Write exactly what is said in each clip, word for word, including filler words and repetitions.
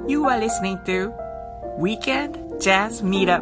You are listening to Weekend Jazz Meetup.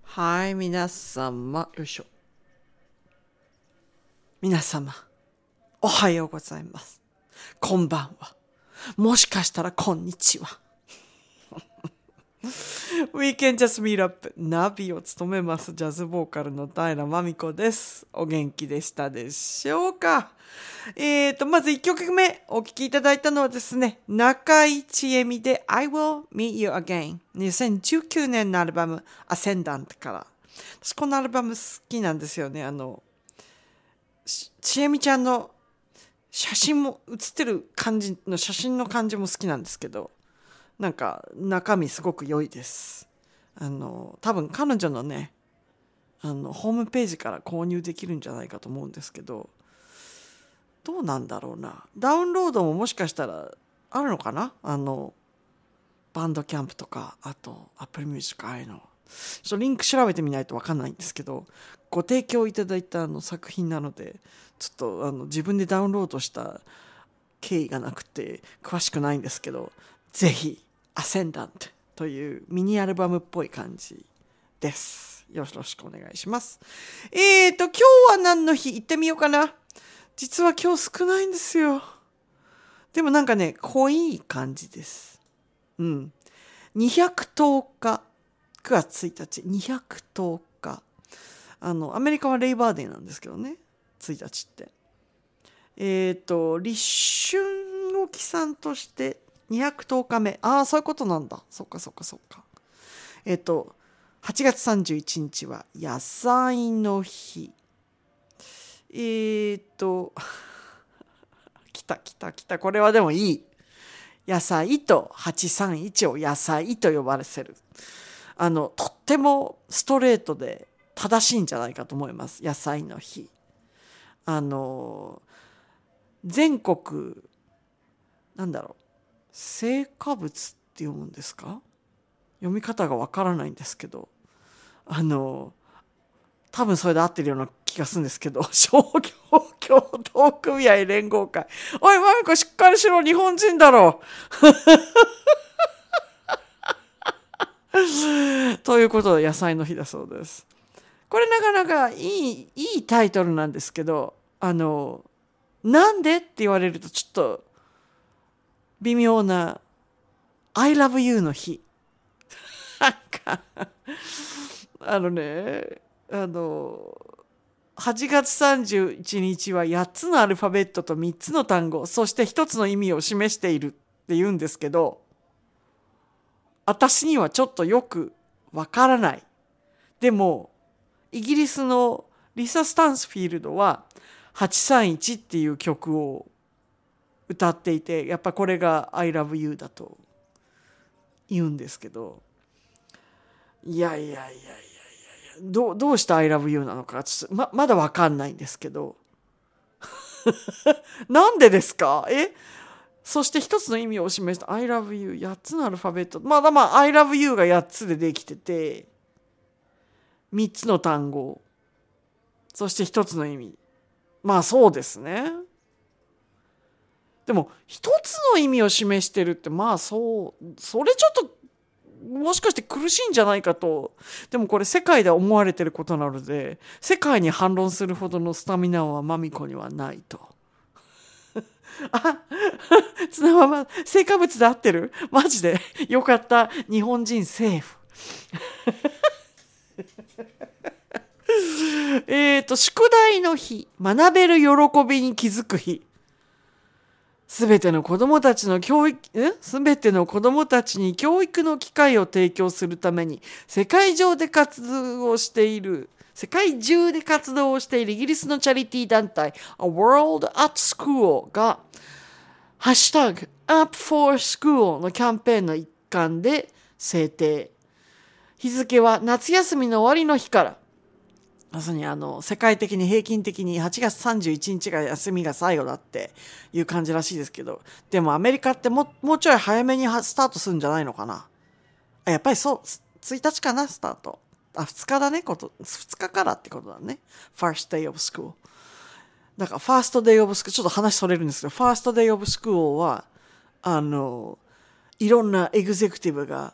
はい、皆様、よいしょ。皆様、おはようございます。こんばんは。もしかしたらこんにちは。We can just meet up ナビを務めますジャズボーカルの平真美子です。お元気でしたでしょうか。えーと、まずいっきょくめお聴きいただいたのはですね、中井千恵美で I will meet you again。にせんじゅうきゅうねんのアルバム Ascendant から。私このアルバム好きなんですよね。あの、千恵美ちゃんの写真も写ってる感じの写真の感じも好きなんですけど、なんか中身すごく良いです。あの多分彼女のねあのホームページから購入できるんじゃないかと思うんですけど、どうなんだろうな。ダウンロードももしかしたらあるのかな。あのバンドキャンプとか、あとアップルミュージック、ああいうのちょっとリンク調べてみないと分かんないんですけど、ご提供いただいたあの作品なのでちょっとあの自分でダウンロードした経緯がなくて詳しくないんですけど、ぜひアセンダントというミニアルバムっぽい感じです。よろしくお願いします。えーと今日は何の日行ってみようかな。実は今日少ないんですよ。でもなんかね濃い感じです。うん。にひゃくとおかくがつついたち、にひゃくとおか。あのアメリカはレイバーデーなんですけどね、ついたちって。えーと立春を起算としてにひゃくとおかめ。ああ、そういうことなんだ。そっかそっかそっか。えっと、はちがつさんじゅういちにちは野菜の日。えっと、来た来た来た。これはでもいい。野菜とはちさんいちを野菜と呼ばせる。あの、とってもストレートで正しいんじゃないかと思います。野菜の日。あの、全国、なんだろう。成果物って読むんですか？読み方がわからないんですけど、あの多分それで合ってるような気がするんですけど、商業協同組合連合会。おいマミコしっかりしろ、日本人だろうということで野菜の日だそうです。これなかなかいいいいタイトルなんですけど、あのなんでって言われるとちょっと微妙な I love you の日。なんかあのね、あのはちがつさんじゅういちにちはやっつのアルファベットとみっつの単語、そしてひとつの意味を示しているって言うんですけど、私にはちょっとよくわからない。でもイギリスのリサ・スタンスフィールドははちさんいちっていう曲を歌っていて、やっぱこれが I love you だと言うんですけど、いやいやいやいやいやどう、どうして I love you なのかちょっと ま, まだわかんないんですけどなんでですか。えそして一つの意味を示した I love you、 やっつのアルファベット、まだまあ I love you がやっつでできてて、みっつの単語、そして一つの意味。まあそうですね。でも一つの意味を示してるって、まあそうそれちょっともしかして苦しいんじゃないかと。でもこれ世界で思われてることなので、世界に反論するほどのスタミナはマミコにはないと。あ、つながま成果物で合ってる？マジでよかった。日本人セーフ。えっと宿題の日、学べる喜びに気づく日。すべての子どもたちの教育、すべての子どもたちに教育の機会を提供するために世界中で活動をしている世界中で活動をしているイギリスのチャリティー団体 A World at School がハッシュタグ Up for School のキャンペーンの一環で制定。日付は夏休みの終わりの日から、まさにあの世界的に平均的にはちがつさんじゅういちにちが休みが最後だっていう感じらしいですけど、でもアメリカってももうちょい早めにスタートするんじゃないのかな。あ、やっぱりそうついたちかな、スタート。あ、ふつかだね、ことふつかからってことだね。 First day of school だから First day of school、 ちょっと話それるんですけど、 First day of school はあのいろんなエグゼクティブが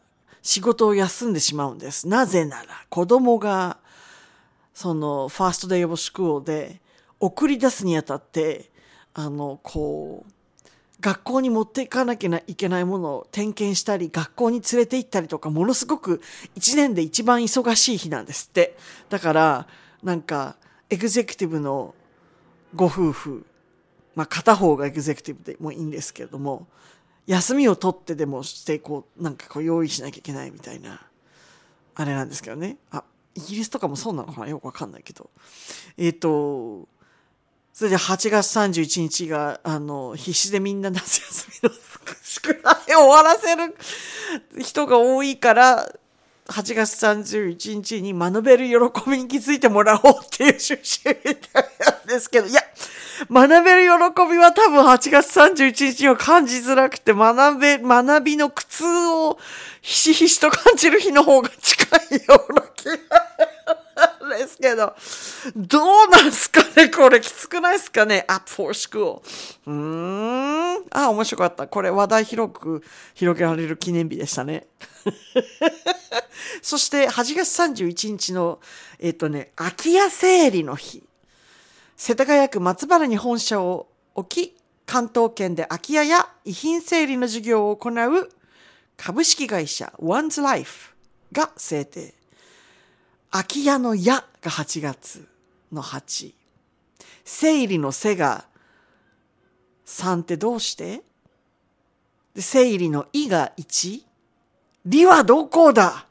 仕事を休んでしまうんです。なぜなら子供がそのファーストデイオブスクールで送り出すにあたって、あのこう学校に持っていかなきゃいけないものを点検したり、学校に連れて行ったりとか、ものすごく一年で一番忙しい日なんですって。だからなんかエグゼクティブのご夫婦、まあ片方がエグゼクティブでもいいんですけれども、休みを取ってでもしてこうなんかこう用意しなきゃいけないみたいなあれなんですけどね。あ、イギリスとかもそうなのかな、よくわかんないけど、えっとそれではちがつさんじゅういちにちがあの必死でみんな夏休みの宿題を終わらせる人が多いから、はちがつさんじゅういちにちに学べる喜びに気づいてもらおうっていう趣旨みたいなんですけど、いや、学べる喜びは多分はちがつさんじゅういちにちには感じづらくて、学べ、学びの苦痛をひしひしと感じる日の方が近いような気がですけど、どうなんすかね、これきつくないですかね。 Up for School。 うーん、あ、面白かった。これ話題広く広げられる記念日でしたね。そしてはちがつさんじゅういちにちのえっとね空き家整理の日、世田谷区松原に本社を置き、関東圏で空き家や遺品整理の事業を行う株式会社 One's Life が制定。空き家の家がはちがつのはち、整理のせがさんってどうしてで、整理のいがいち、りはどこだ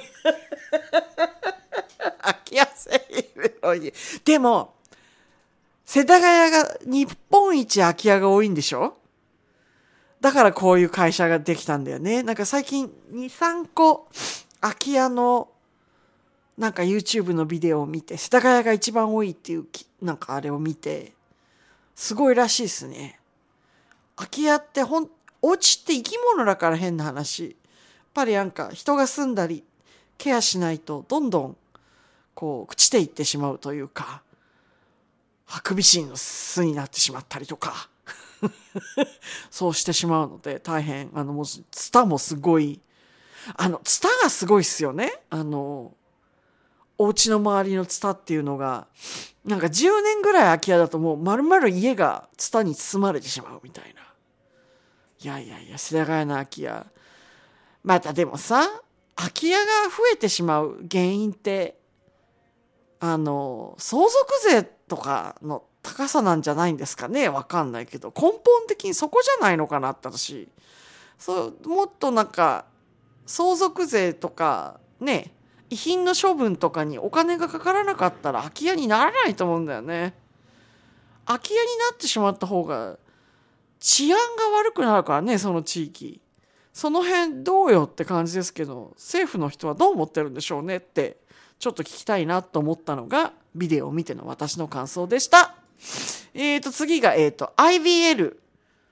空き家整理のい。でも世田谷が日本一空き家が多いんでしょ。だからこういう会社ができたんだよね。なんか最近に、さんこ空き家のなんか YouTube のビデオを見て、世田谷が一番多いっていうなんかあれを見て、すごいらしいですね。空き家ってほん、お家って生き物だから、変な話。やっぱりなんか人が住んだりケアしないとどんどんこう朽ちていってしまうというか、ハクビシンの巣になってしまったりとかそうしてしまうので大変、あのもうツタもすごい、あのツタがすごいっすよね。あのお家の周りのツタっていうのがなんかじゅうねんぐらい空き家だともう丸々家がツタに包まれてしまうみたいな。いやいやいや、世田谷の空き家、またでもさ、空き家が増えてしまう原因ってあの相続税とかの高さなんじゃないんですかね。わかんないけど根本的にそこじゃないのかなって私、そうもっとなんか相続税とかね、遺品の処分とかにお金がかからなかったら空き家にならないと思うんだよね。空き家になってしまった方が治安が悪くなるからね、その地域。その辺どうよって感じですけど、政府の人はどう思ってるんでしょうねってちょっと聞きたいなと思ったのがビデオを見ての私の感想でした。えーと次がえーと アイビーエル。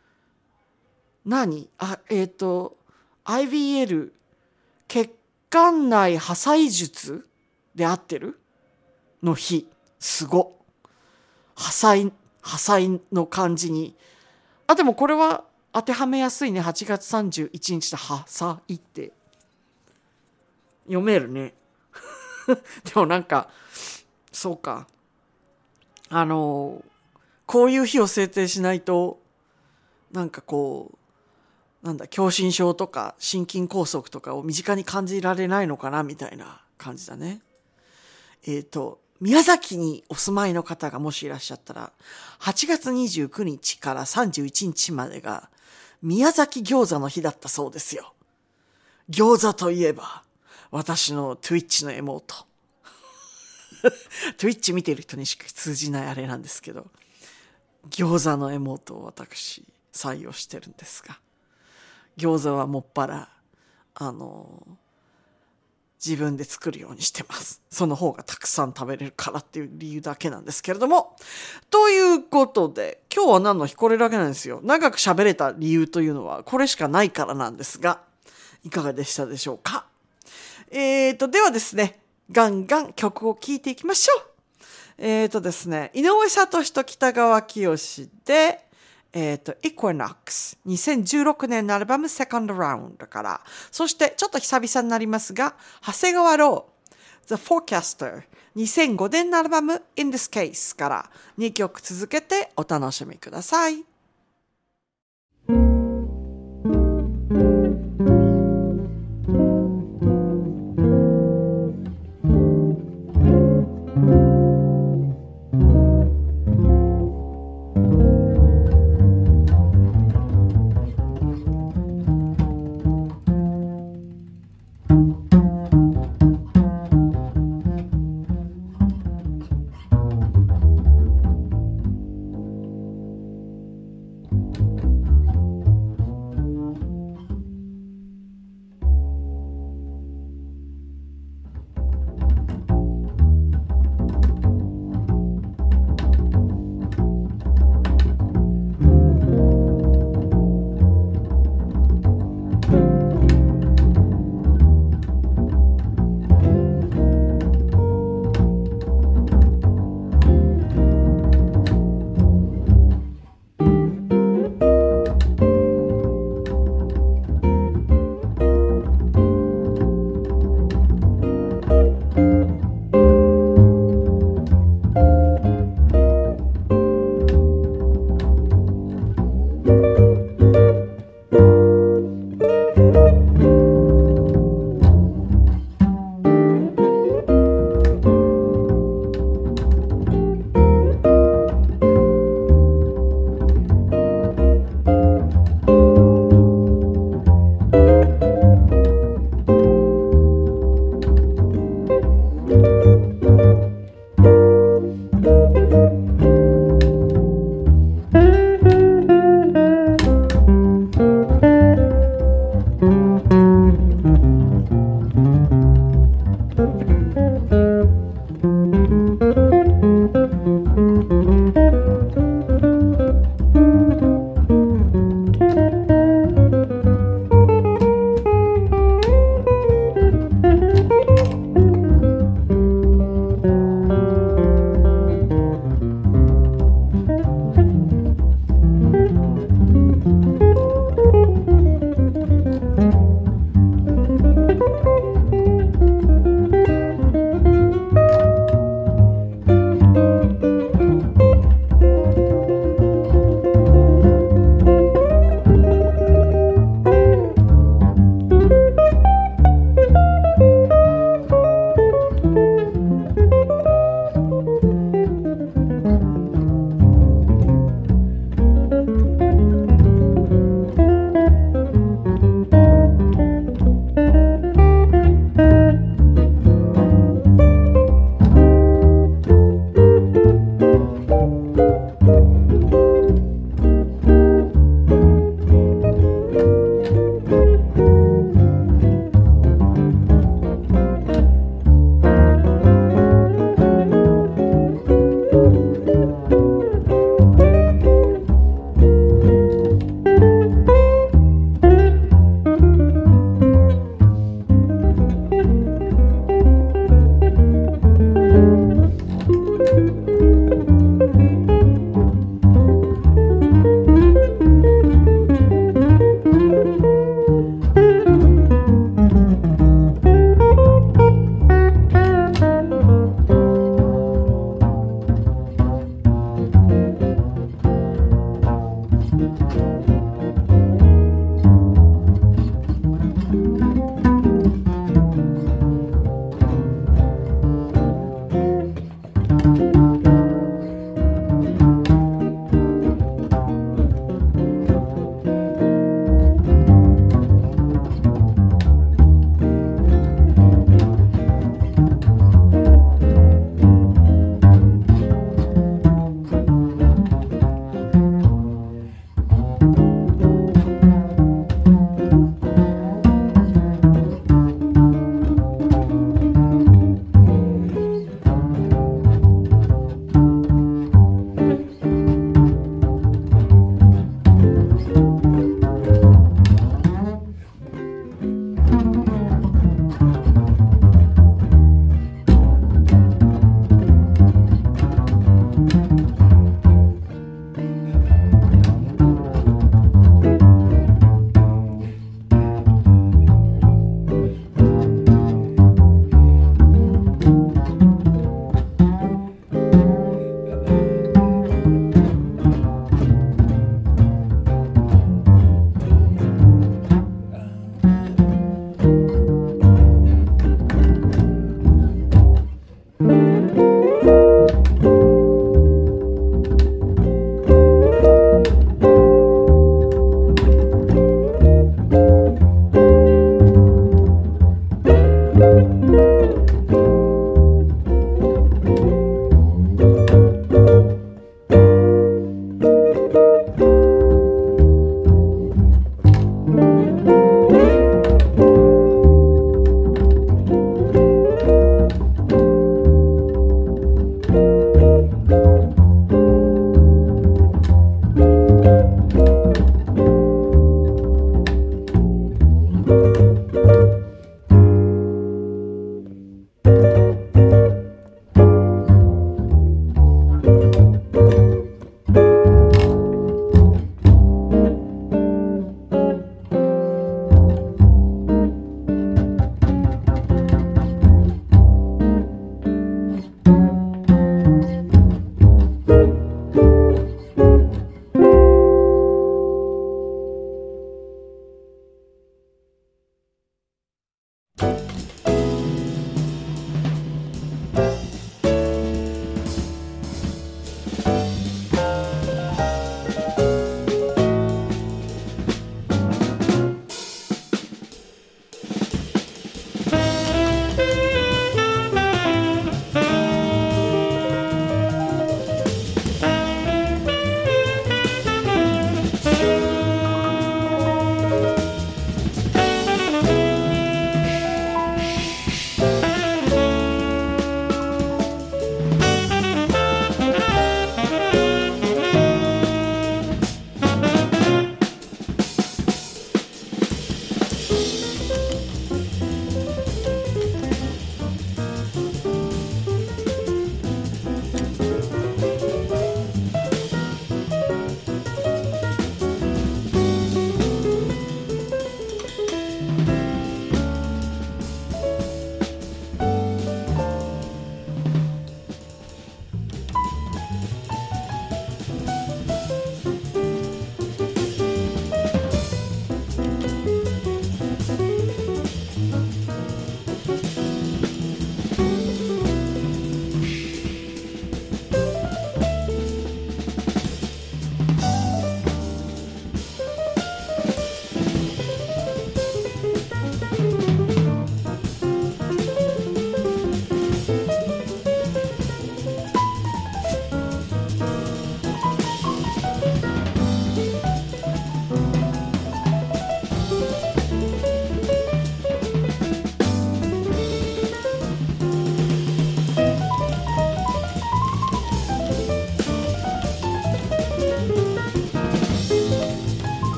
何あえーと アイビーエル 血管内破砕術で合ってるの日。すご破砕破砕の漢字に、あでもこれは当てはめやすいね。はちがつさんじゅういちにちで破砕って読めるねでもなんかそうか、あのこういう日を制定しないとなんかこうなんだ狭心症とか心筋梗塞とかを身近に感じられないのかなみたいな感じだね。えっと宮崎にお住まいの方がもしいらっしゃったら、はちがつにじゅうくにちからさんじゅういちにちまでが宮崎餃子の日だったそうですよ。餃子といえば私の Twitch の妹Twitch 見てる人にしか通じないあれなんですけど、餃子の妹を私採用してるんですが、餃子はもっぱらあの自分で作るようにしてます。その方がたくさん食べれるからっていう理由だけなんですけれども、ということで今日は何の日、これだけなんですよ。長く喋れた理由というのはこれしかないからなんですが、いかがでしたでしょうか。えーとではですね、ガンガン曲を聴いていきましょう。えーとですね、井上聡と北川きよしで、 えっと、Equinox。にせんじゅうろくねんのアルバム Second Round から。そして、ちょっと久々になりますが、長谷川ロー、The Forecaster。にせんごねんのアルバム In This Case からにきょく続けてお楽しみください。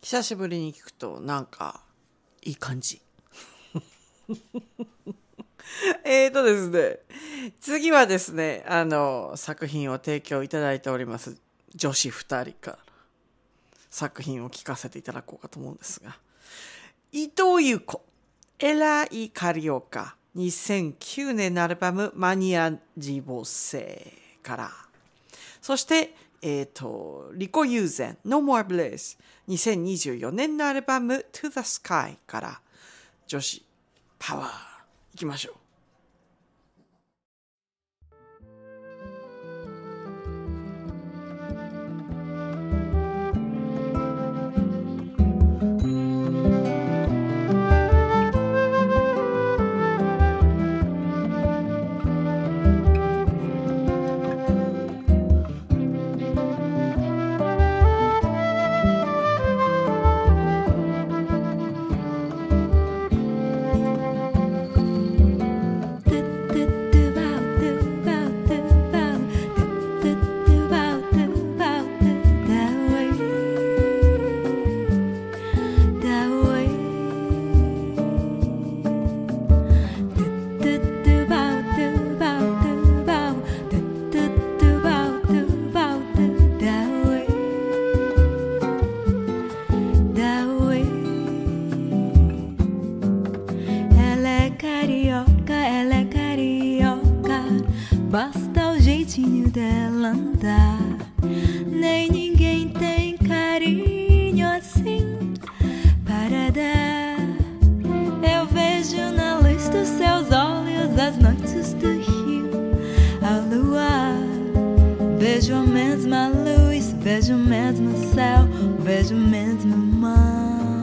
久しぶりに聞くとなんかいい感じ。えーとですね、次はですね、あの作品を提供いただいております女子ふたりから作品を聞かせていただこうかと思うんですが、伊藤優子、エライカリオカ、にせんきゅうねんのアルバムマニアジボセから、そしてえっとリコユーゼン No More Bliss、 にせんにじゅうよねんのアルバム To the Sky から女子パワーいきましょう。 Basta o jeitinho dela andar. Nem ninguém tem carinho assim para dar. Eu vejo na luz dos seus olhos as noites do rio, a lua. Vejo a mesma luz, vejo o mesmo céu, vejo o mesmo mar.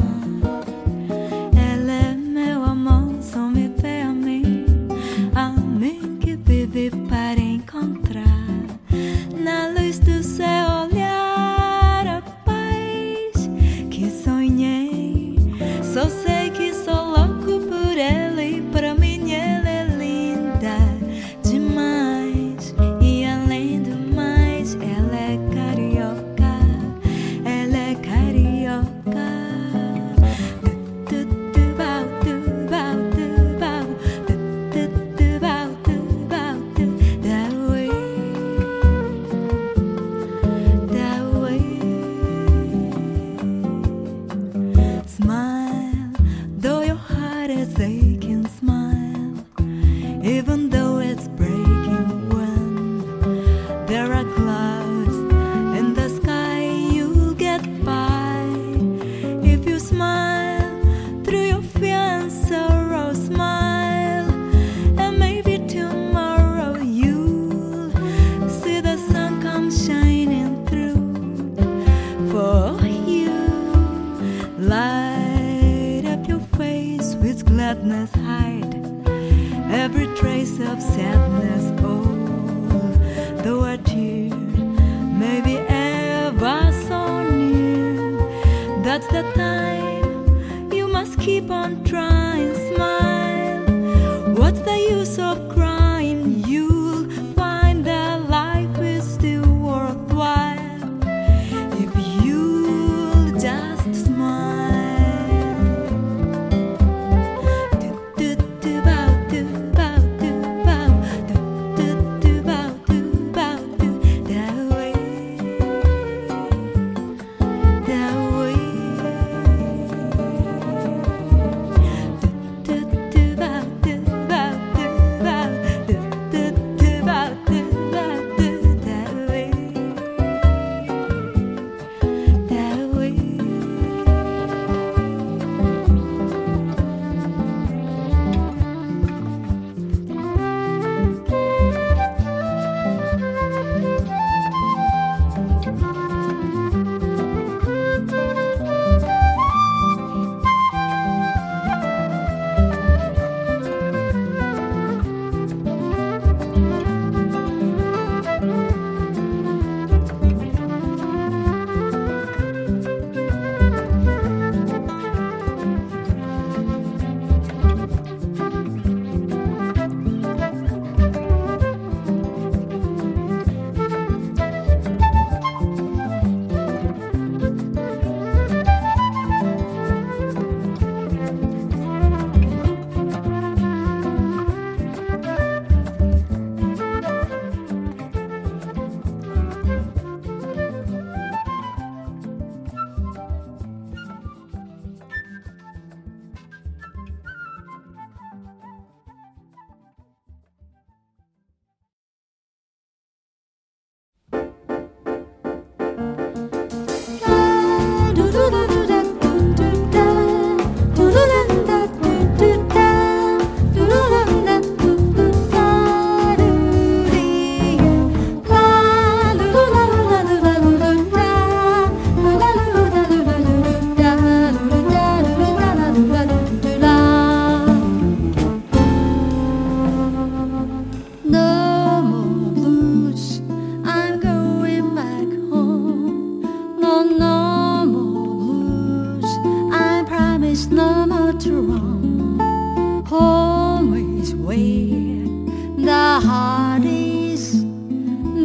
Ela é meu amor, só me vê a mim, a mim que vive para encontrar na luz do seu olhar a paz que sonhei. Só sei que sou louco por ela e para mim ela é linda demais. E além do mais, ela é carioca, ela é carioca. Da way.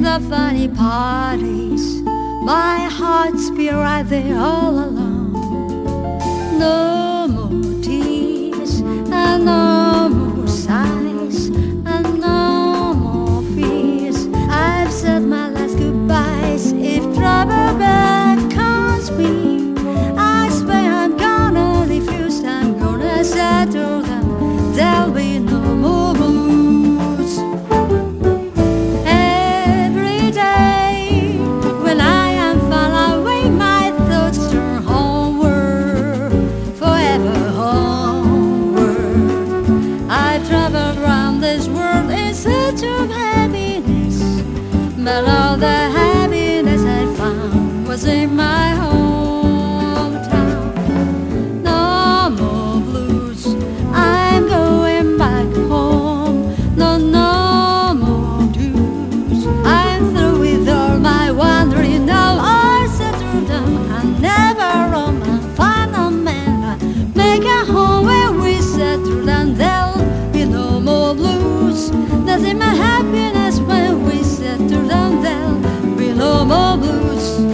the funny parties, my heart's be right there all alone. No more tears and no more sighs and no more fears. I've said my last goodbyes. If trouble beckons me, I swear I'm gonna refuse. I'm gonna settle them. There'll be no more blues. Every day when I am far away, my thoughts turn homeward, forever homeward. I've traveled around this world in search of happiness, but all the happiness I found was in my hometown. No more blues, I'm going back home. No, no more dues, I'm through with all my wandering. Now I settle down, I never roam. I'll find a man, make a home where we settle down. There'll be no more blues. That's in my happiness when we settle down. There'll be no more blues.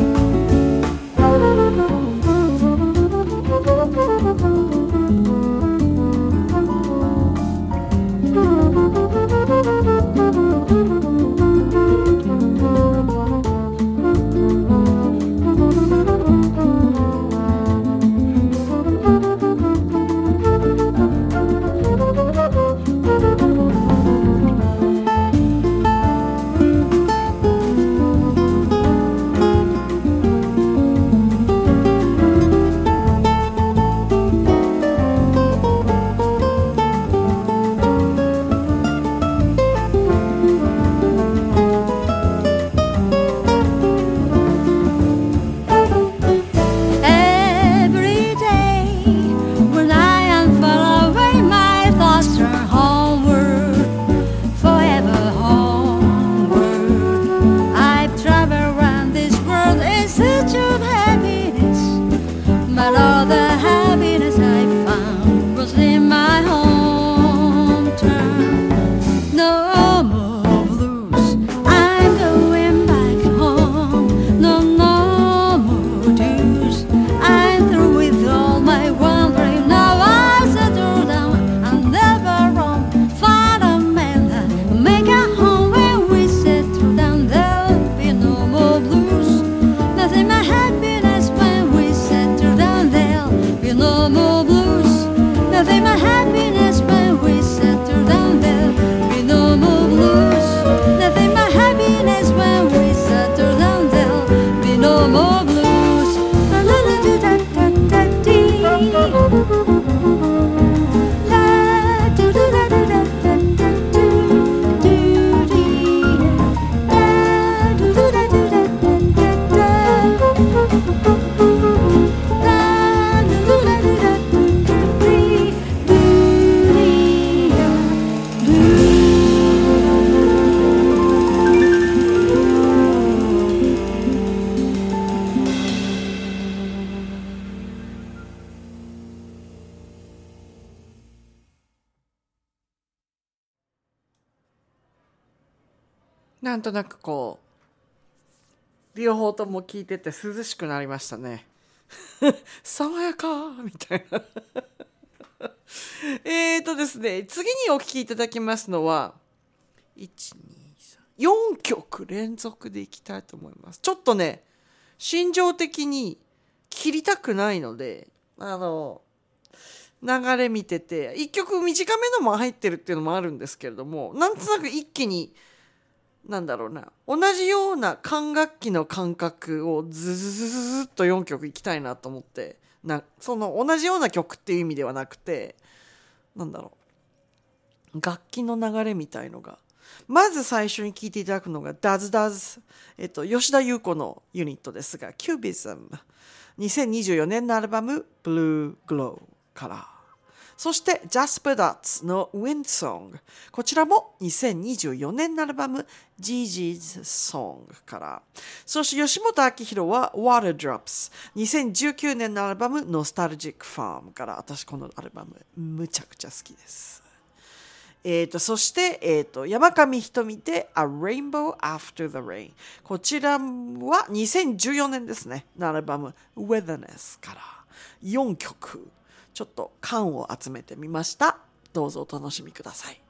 Every day when I am far away, my thoughts turn homeward, forever homeward. I've traveled around this world in search of happiness, but all the happiness I found was in my hometown. No more blues, I'm going back home. No, no more dues, I'm through with all my wandering. Now I settle down, I'll never roam. Find a man that make a home where we settle down. There'll be no more blues. Nothing but happiness when we settle down. There'll be no more blues. Nothing but happiness when we settle down. There'll be no more blues. Nothing but happiness when we settle down. There'll be no more blues. La la la do da da da dee. La do do da do da da da do do dee. La do do da do da da da da. La do do da do da da dee. Do dee do. なんとなくこう両方とも聞いてて涼しくなりましたね。爽やかみたいな。えーとですね、次にお聴きいただきますのはいちにさんよんきょく連続でいきたいと思います。ちょっとね心情的に切りたくないので、あの流れ見てていっきょく短めのも入ってるっていうのもあるんですけれども、なんとなく一気になんだろうな、同じような管楽器の感覚をズズズズズっとよんきょくいきたいなと思って、なその同じような曲っていう意味ではなくて、なんだろう、楽器の流れみたいのが、まず最初に聴いていただくのが Does Does、えっと、吉田優子のユニットですが Cubism、 にせんにじゅうよねんのアルバム Blue Glow から、そして Jasper Dutz の Wind Song、 こちらもにせんにじゅうよねんのアルバム Gigi's Song から、そして吉本明宏は Water Drops、 にせんじゅうきゅうねんのアルバム Nostalgic Farm から、私このアルバムむちゃくちゃ好きです。 えー、とそして、えー、と山上ひとみで A Rainbow After the Rain。 こちらはにせんじゅうよねんですね。アルバム Witherness からよんきょくちょっと感を集めてみました。どうぞお楽しみください。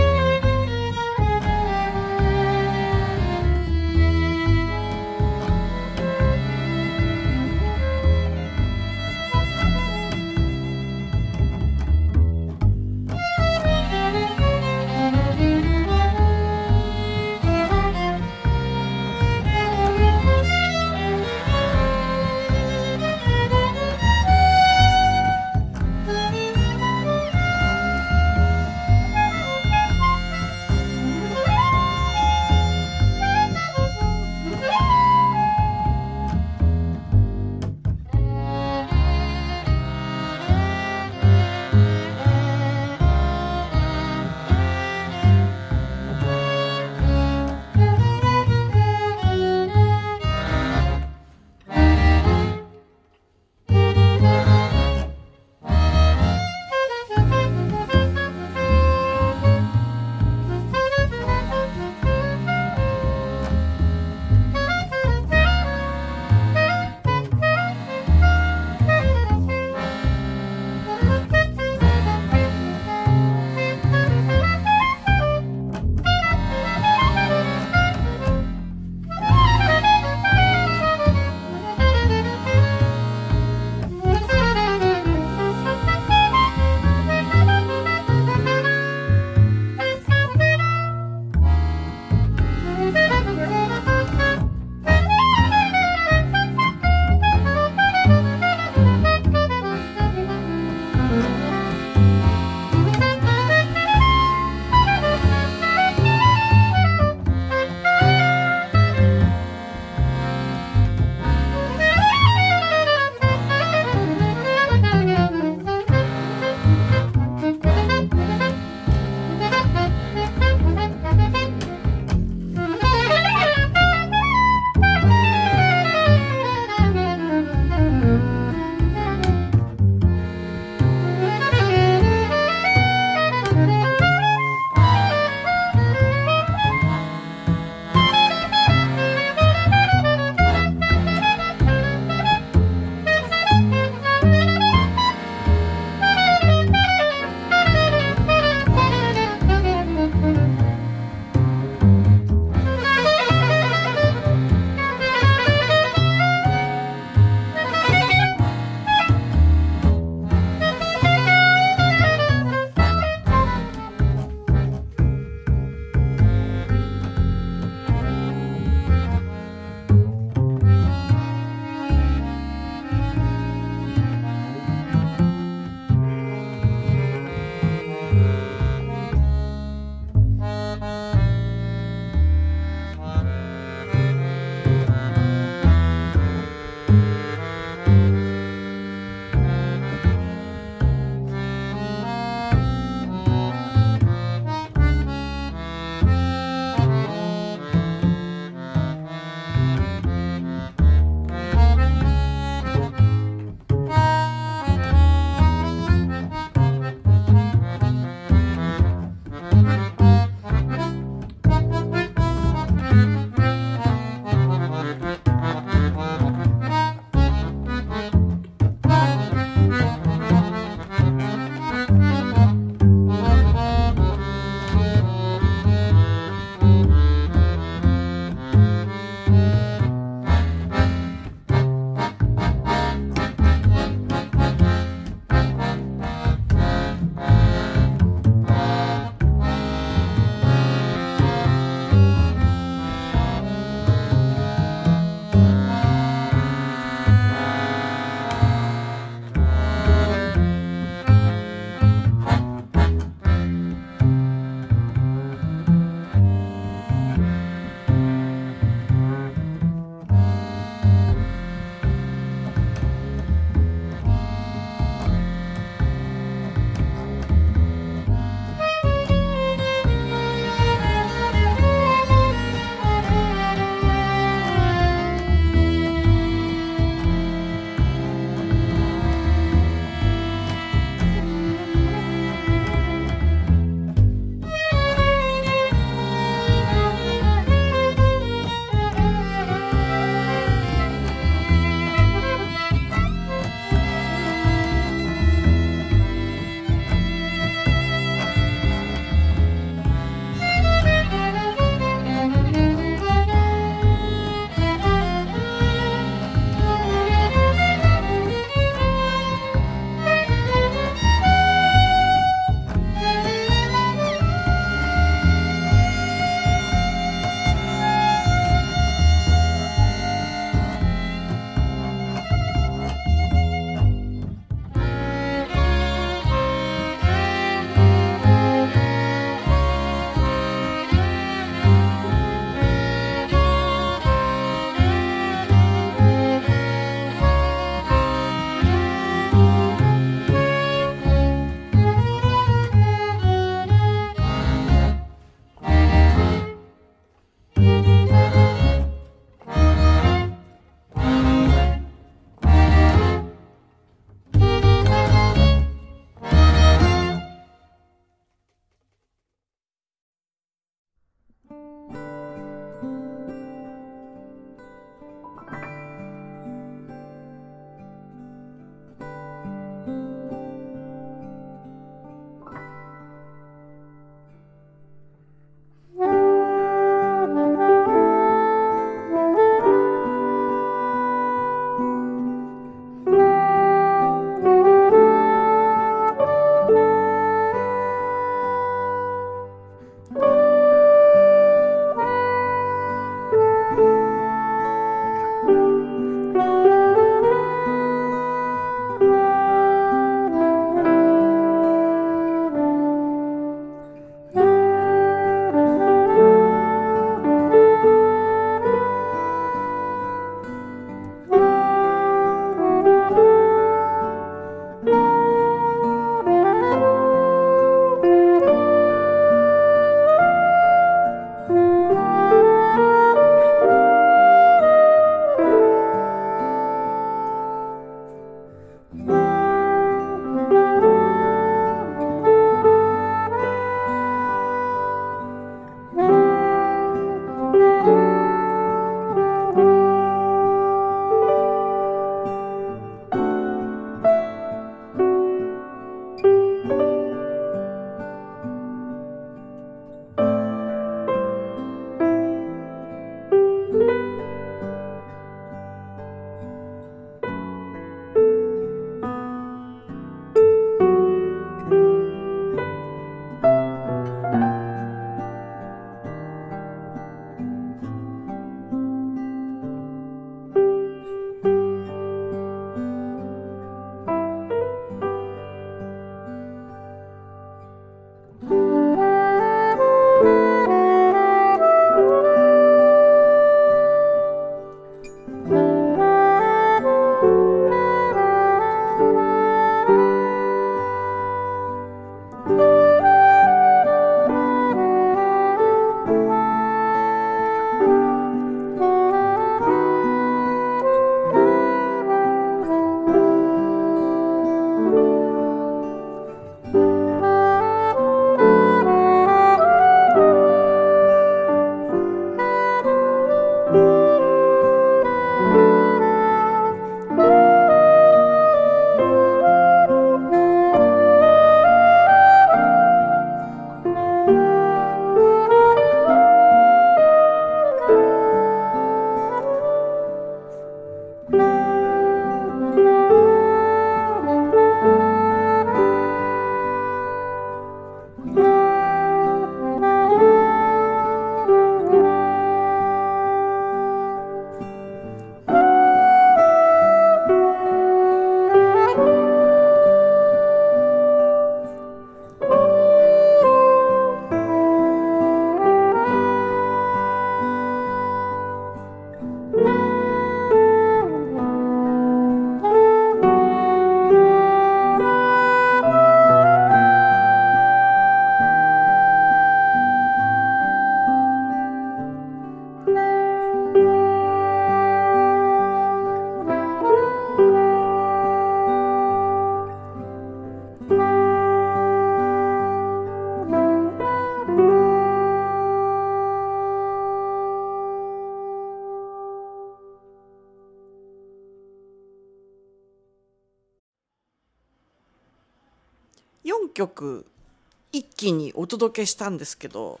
よんきょく一気にお届けしたんですけど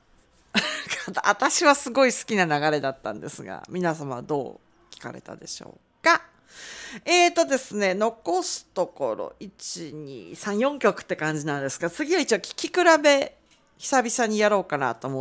私はすごい好きな流れだったんですが、皆様はどう聞かれたでしょうか。えーとですね、残すところいち、に、さん、よんきょくって感じなんですが、次は一応聞き比べ久々にやろうかなと思って、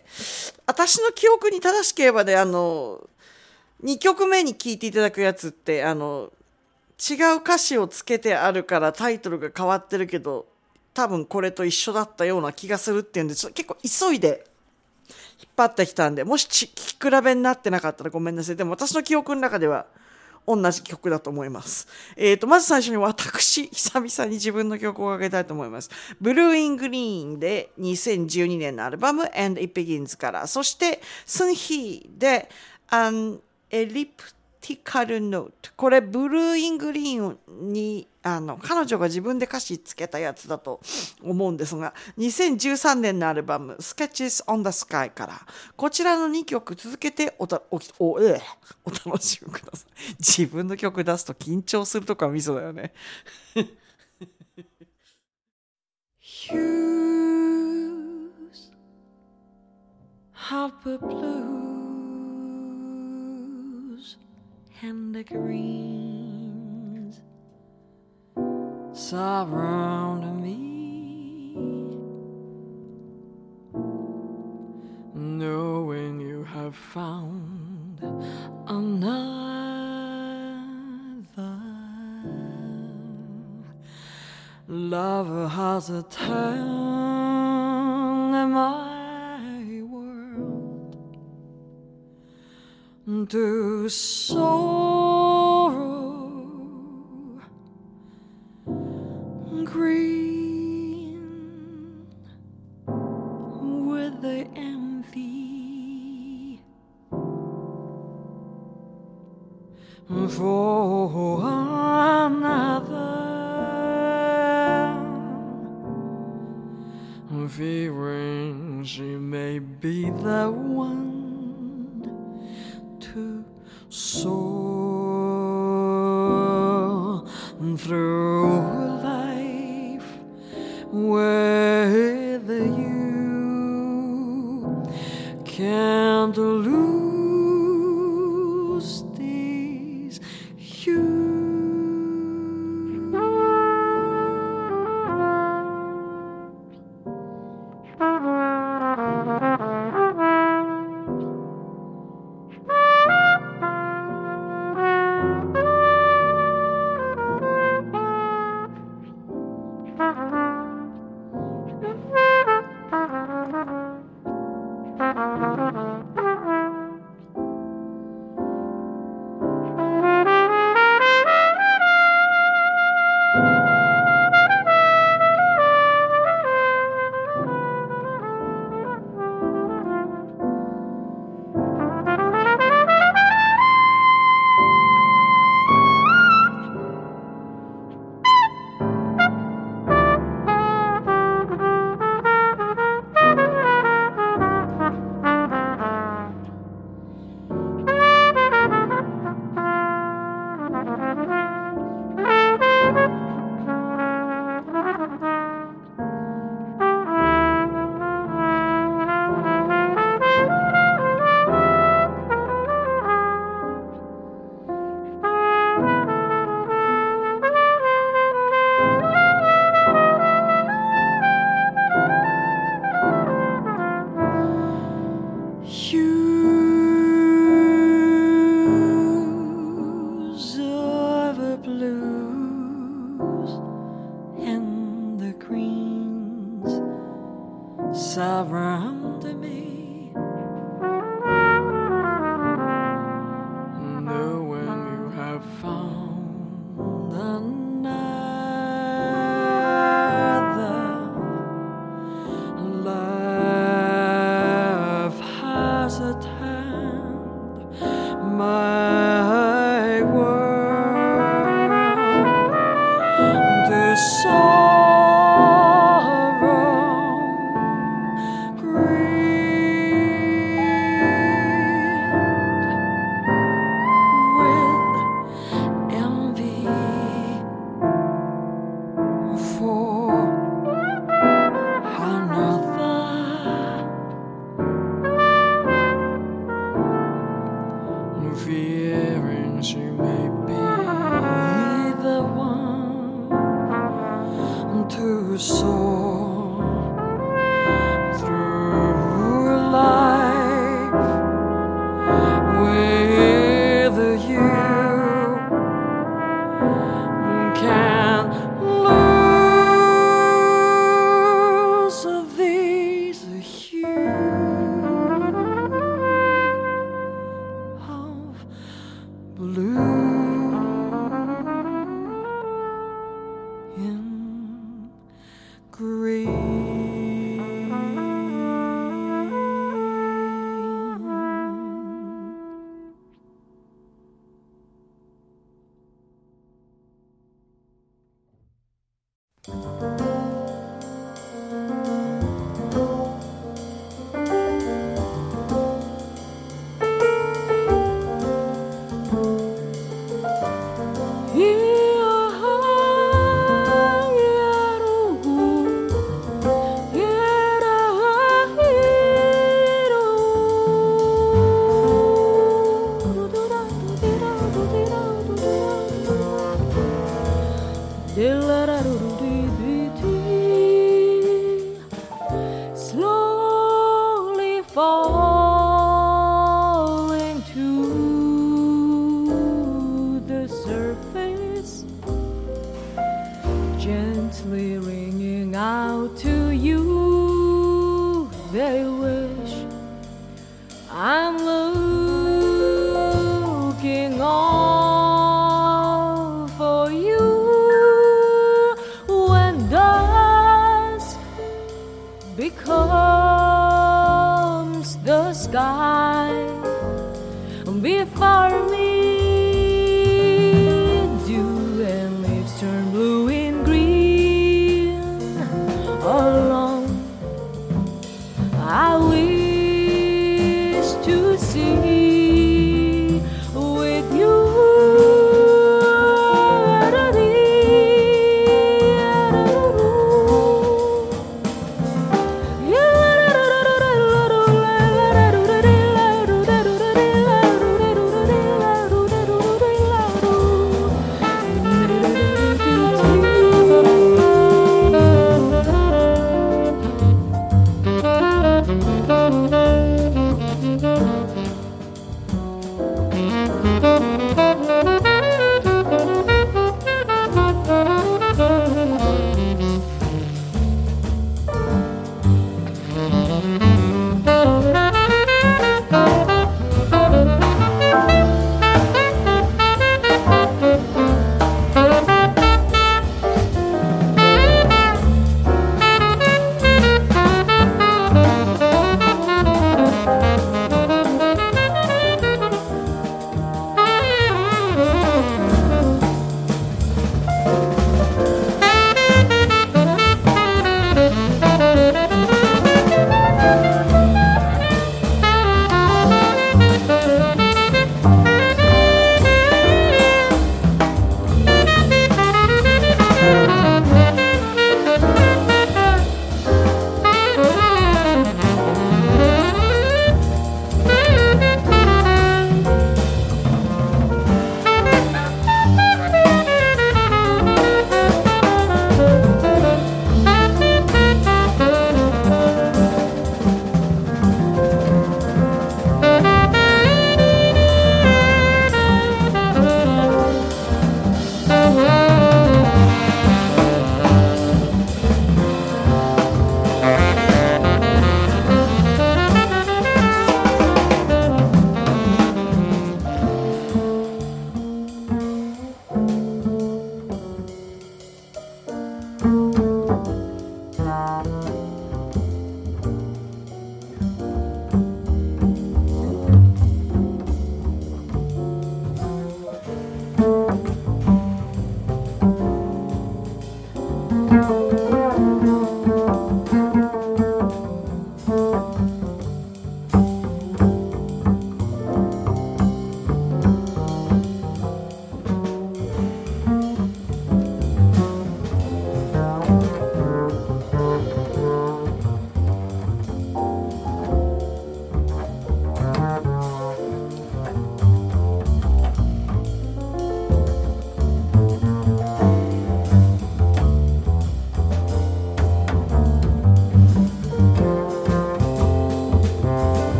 私の記憶に正しければね、あのにきょくめに聞いていただくやつってあの違う歌詞をつけてあるからタイトルが変わってるけど、多分これと一緒だったような気がするっていうんで、ちょっと結構急いで引っ張ってきたんで、もし聞き比べになってなかったらごめんなさい。でも私の記憶の中では同じ曲だと思います。えーと、まず最初に私、久々に自分の曲をかけたいと思います。ブルーイングリーンでにせんじゅうにねんのアルバム And It Begins から、そしてスンヒーで An Elliptical Note。これブルーイングリーンにあの彼女が自分で歌詞つけたやつだと思うんですが、にせんじゅうさんねんのアルバム Sketches on the Sky からこちらのにきょく続けておた お, お, えお楽しみください。自分の曲出すと緊張するとかミソだよね。Hues of the blues and the greens surround me, knowing you have found another. Love has a turn in my world to sorrow, green with the envy for another, fearing she may be the one to soar through life with you, can't lose these hues. Surround me, knowing you have found another. Love has attacked my world to sorrow, grief soar through life with you. Can't lose these hues of blue in green. Slowly falling to the surface, gently ringing out to you. They wish I'm looking all for you. When dusk becomes the sky before me, dew and leaves turn blue and green. Alone, I wish to see with you.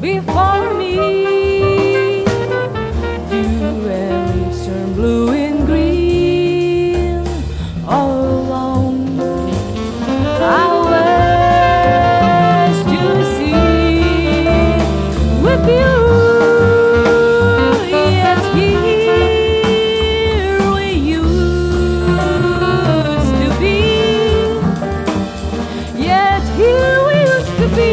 before me. Dew and leaves turn blue and green all along. I wish to see with you. Yes, here we used to be. Yet here we used to be.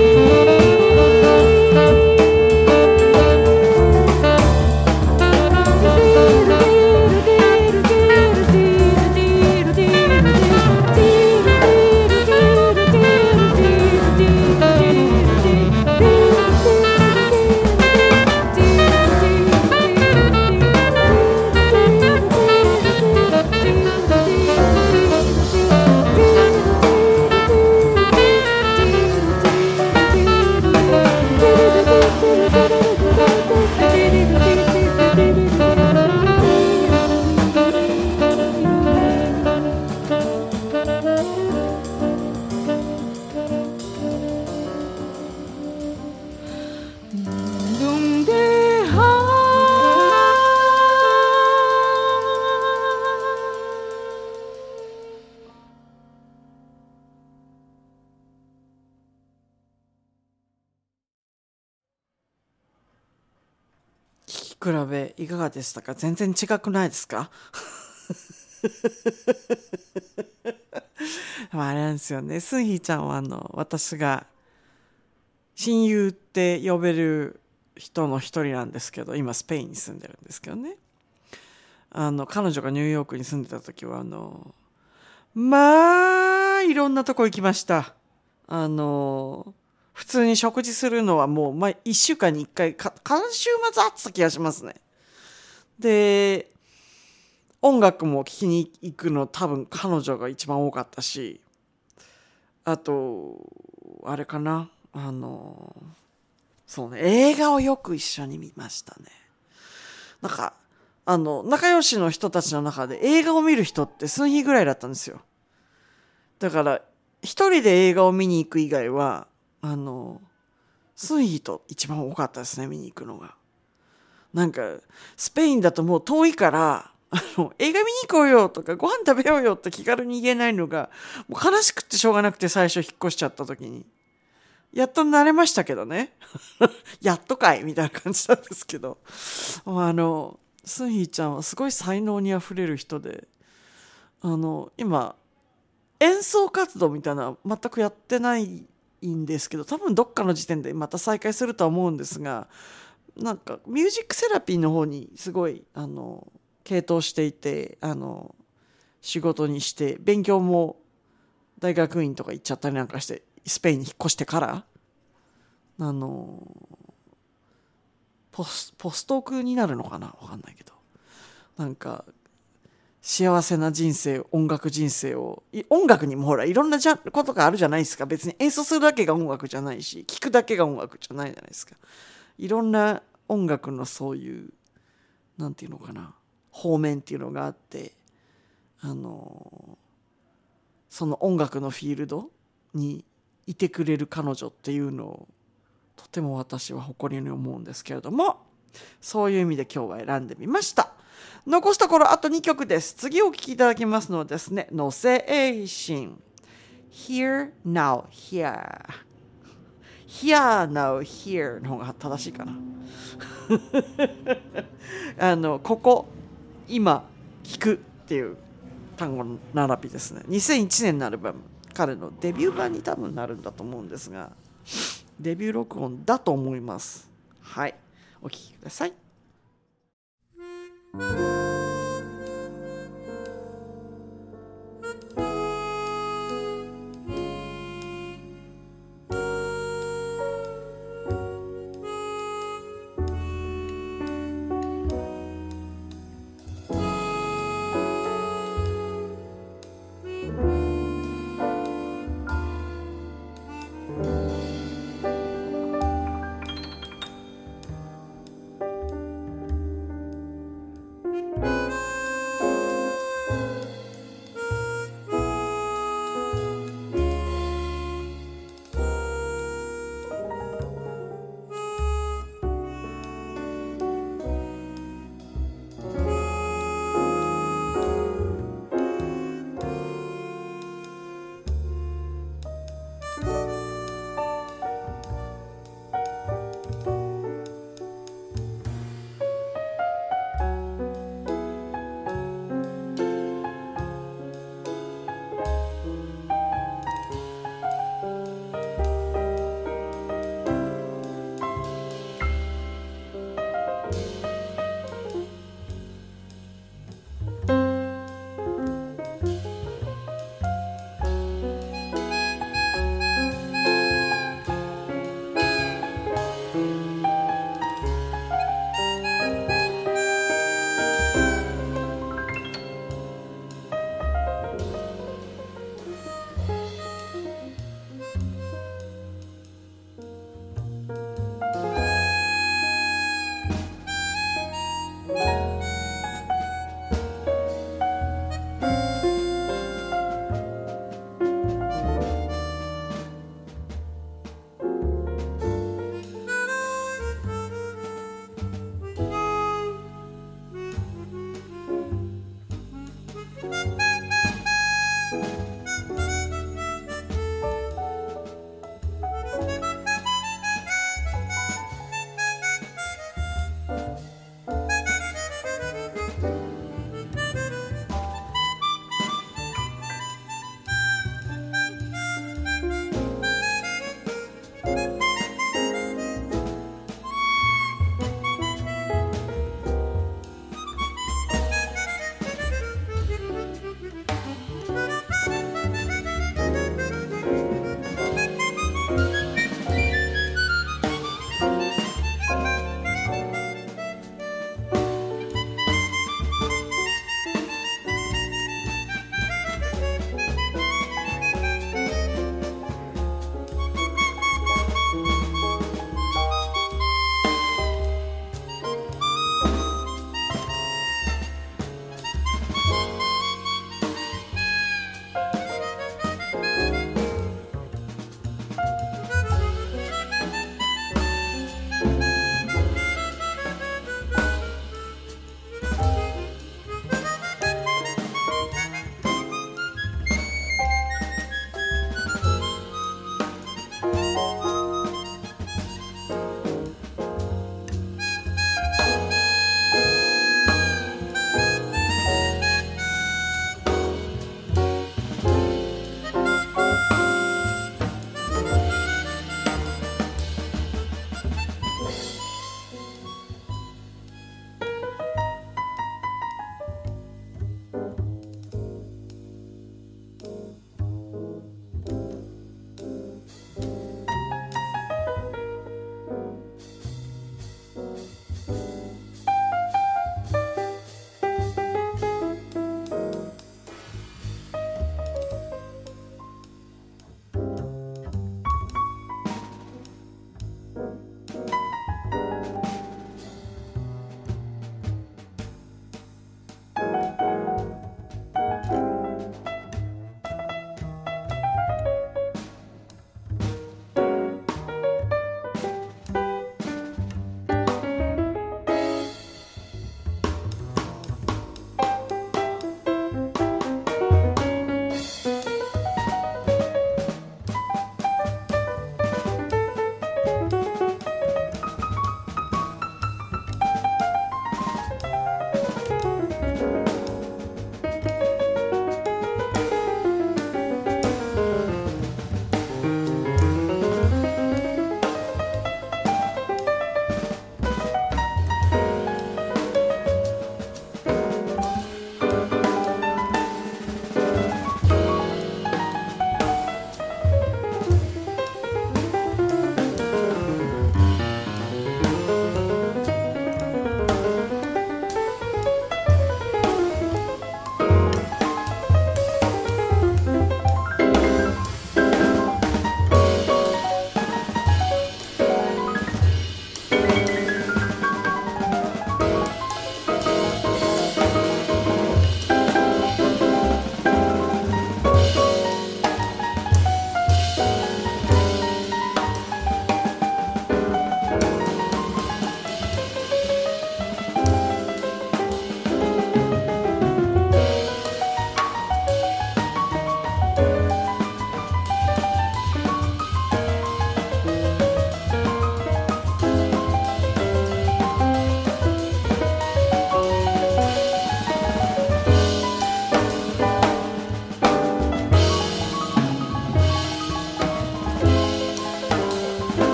比べいかがでしたか？全然違くないですか？あれなんですよね。スンヒーちゃんはあの私が親友って呼べる人の一人なんですけど、今スペインに住んでるんですけどね。あの彼女がニューヨークに住んでた時はあのまあいろんなとこ行きました。あの普通に食事するのはもう毎いっしゅうかんにいっかいか、今週末あった気がしますね。で、音楽も聴きに行くの多分彼女が一番多かったし、あと、あれかな、あの、そうね、映画をよく一緒に見ましたね。なんか、あの、仲良しの人たちの中で映画を見る人って数日ぐらいだったんですよ。だから、一人で映画を見に行く以外は、あの、スンヒと一番多かったですね、見に行くのが。なんか、スペインだともう遠いから、あの、映画見に行こうよとか、ご飯食べようよって気軽に言えないのが、もう悲しくってしょうがなくて最初引っ越しちゃった時に。やっと慣れましたけどね。やっとかいみたいな感じなんですけど。あの、スンヒちゃんはすごい才能にあふれる人で、あの、今、演奏活動みたいなのは全くやってないんですけど、多分どっかの時点でまた再開するとは思うんですが、なんかミュージックセラピーの方にすごいあの傾倒していて、あの仕事にして勉強も大学院とか行っちゃったりなんかしてスペインに引っ越してからあのポス、ポストークになるのかな、わかんないけど、なんか幸せな人生、音楽人生を、音楽にもほらいろんなじゃことがあるじゃないですか。別に演奏するだけが音楽じゃないし、聴くだけが音楽じゃないじゃないですか。いろんな音楽のそういうなんていうのかな、方面っていうのがあって、あのその音楽のフィールドにいてくれる彼女っていうのをとても私は誇りに思うんですけれども、そういう意味で今日は選んでみました。残すところあとにきょくです。次お聴きいただきますのはですね、ノセエイシン Here Now Here Here Now Here の方が正しいかな。あのここ今聞くっていう単語の並びですね。にせんいちねんのアルバム、彼のデビュー版に多分なるんだと思うんですが、デビュー録音だと思います。はい、お聞きください。 「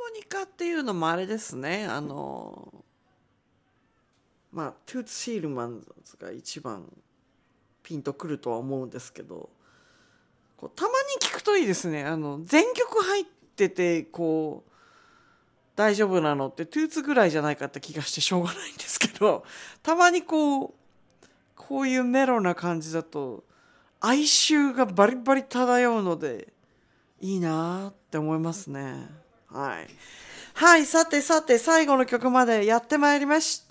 ニカっていうのもあれですね。あの、まあ、トゥーツ・シールマンズが一番ピンとくるとは思うんですけど、こうたまに聞くといいですね。あの、全曲入ってて、こう、大丈夫なのってトゥーツぐらいじゃないかって気がしてしょうがないんですけど、たまにこう、こういうメロな感じだと、哀愁がバリバリ漂うので、いいなって思いますね。はい。はい、さてさて、最後の曲までやってまいりました。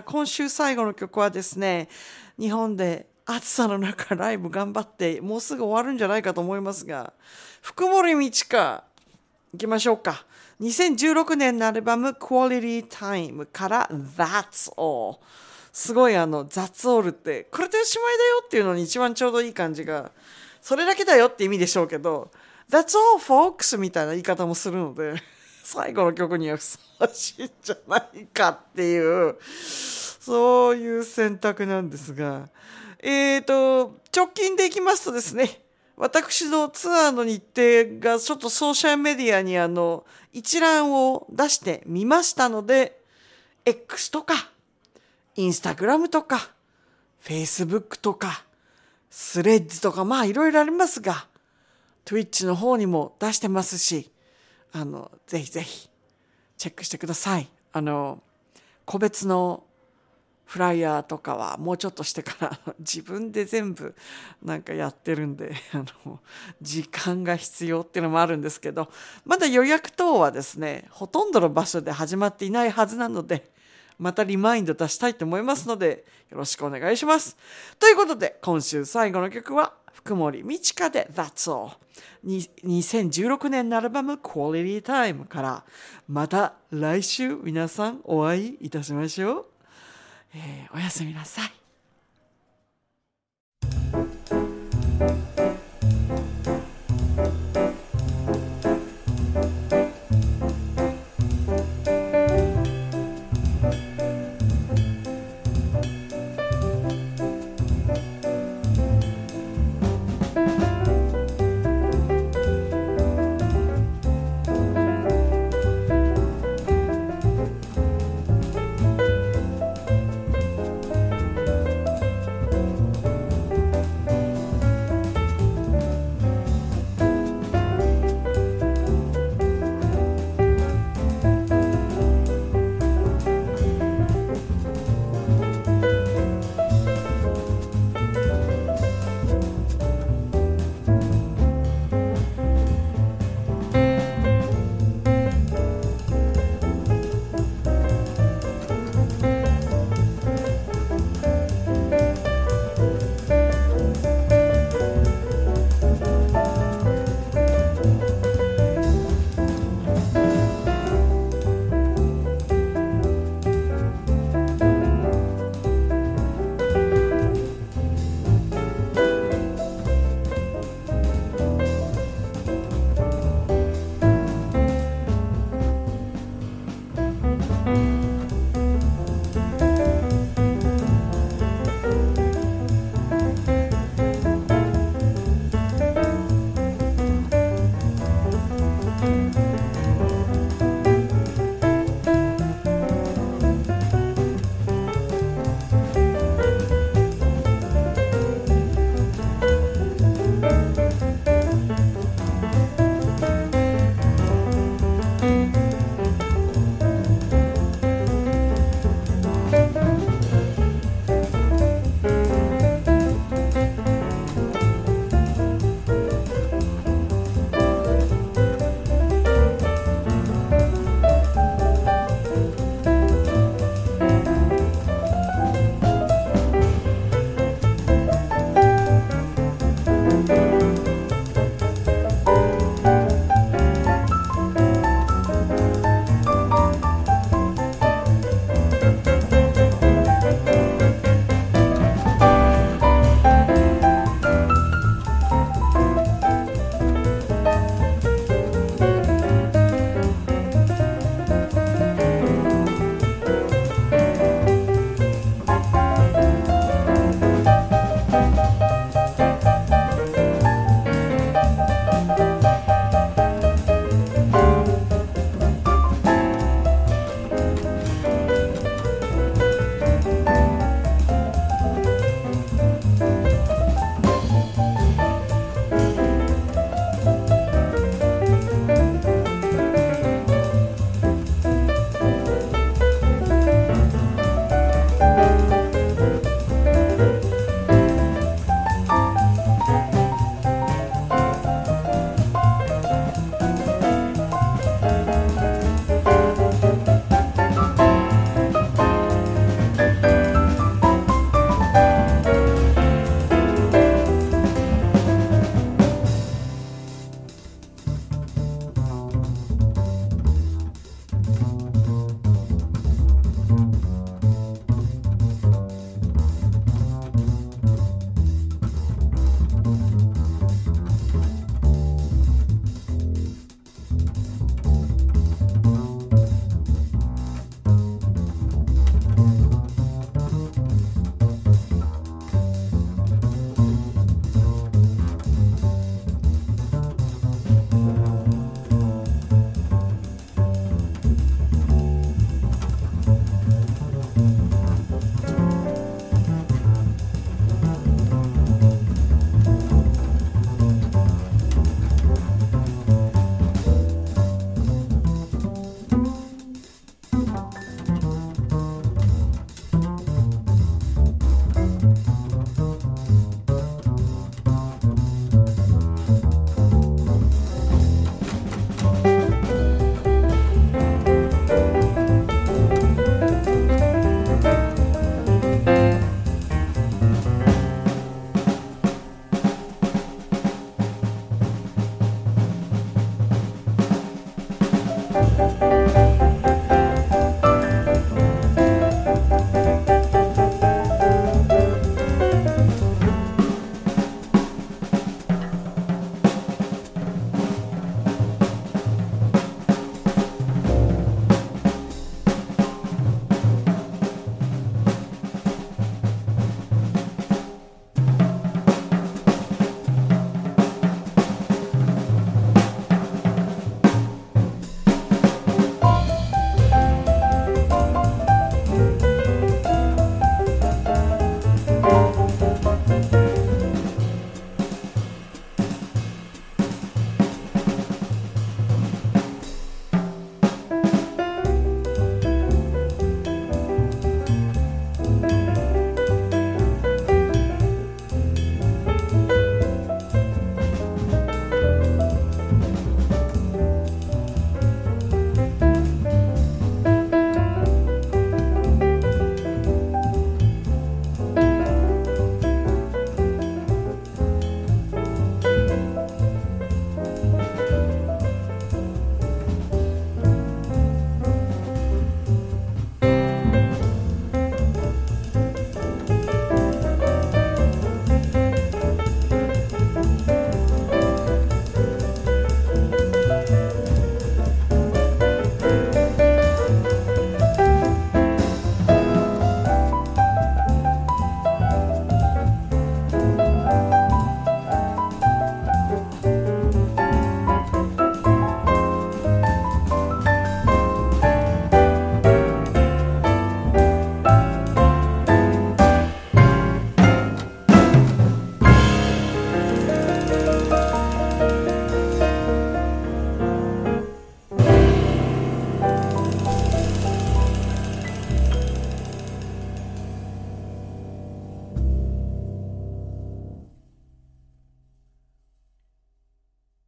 今週最後の曲はですね、日本で暑さの中ライブ頑張って、もうすぐ終わるんじゃないかと思いますが、福森道香、行きましょうか。にせんじゅうろくねんのアルバム Quality Time から That's All。すごいあの、That's All って、これでおしまいだよっていうのに一番ちょうどいい感じが、それだけだよって意味でしょうけど、That's all folks みたいな言い方もするので、最後の曲にはふさわしいんじゃないかっていう、そういう選択なんですが、えーと、直近でいきますとですね、私のツアーの日程がちょっとソーシャルメディアにあの一覧を出してみましたので、X とか、Instagram とか、Facebook とか、スレッズとか、まあいろいろありますが、Twitch の方にも出してますし、あの、ぜひぜひ、チェックしてください。あの、個別のフライヤーとかはもうちょっとしてから自分で全部なんかやってるんで、あの、時間が必要っていうのもあるんですけど、まだ予約等はですね、ほとんどの場所で始まっていないはずなので、またリマインド出したいと思いますので、よろしくお願いします。ということで、今週最後の曲は、福森道香で That's All。にせんじゅうろくねんのアルバム Quality Time から、また来週皆さんお会いいたしましょう。えー、おやすみなさい。